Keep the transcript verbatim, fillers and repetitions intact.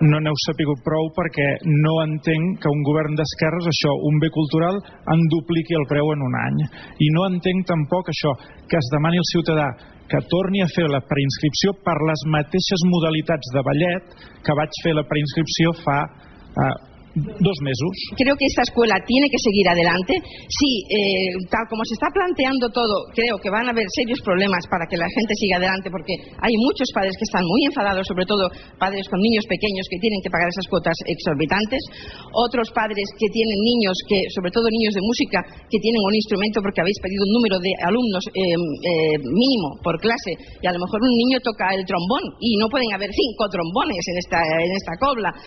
no n'heu sapigut prou perquè no entenc que un govern d'esquerres, això, un bé cultural, en dupliqui el preu en un any. I no entenc tampoc això, que es demani al ciutadà que torni a fer la preinscripció per les mateixes modalitats de ballet que vaig fer la preinscripció fa eh, dos mesos. Creo que esta escuela tiene que seguir adelante. Sí, eh, tal como se está planteando todo, creo que van a haber serios problemas para que la gente siga adelante, porque hay muchos padres que están muy enfadados, sobre todo padres con niños pequeños que tienen que pagar esas cuotas exorbitantes, otros padres que tienen niños, que sobre todo niños de música, que tienen un instrumento porque habéis pedido un número de alumnos eh, eh, mínimo por clase, y a lo mejor un niño toca el trombón y no pueden haber cinco trombones en esta, en esta cobla.